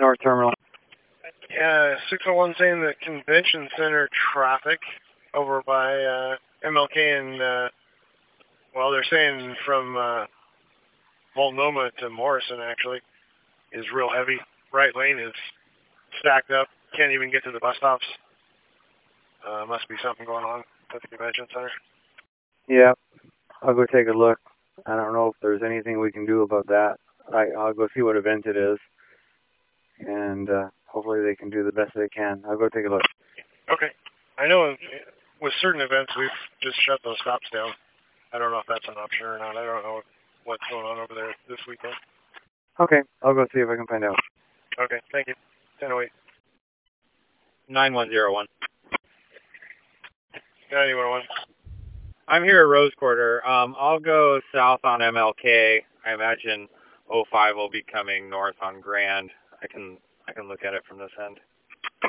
North Terminal. Yeah, 601 saying the convention center traffic over by MLK and, well, they're saying from Multnomah to Morrison, actually, is real heavy. Right lane is stacked up. Can't even get to the bus stops. Must be something going on at the convention center. Yeah, I'll go take a look. I don't know if there's anything we can do about that. I'll go see what event it is, and hopefully they can do the best they can. I'll go take a look. Okay. I know with certain events we've just shut those stops down. I don't know if that's an option or not. I don't know what's going on over there this weekend. Okay, I'll go see if I can find out. Okay, thank you. 1008. 9101. 9101. I'm here at Rose Quarter. I'll go south on MLK. I imagine 05 will be coming north on Grand. I can look at it from this end.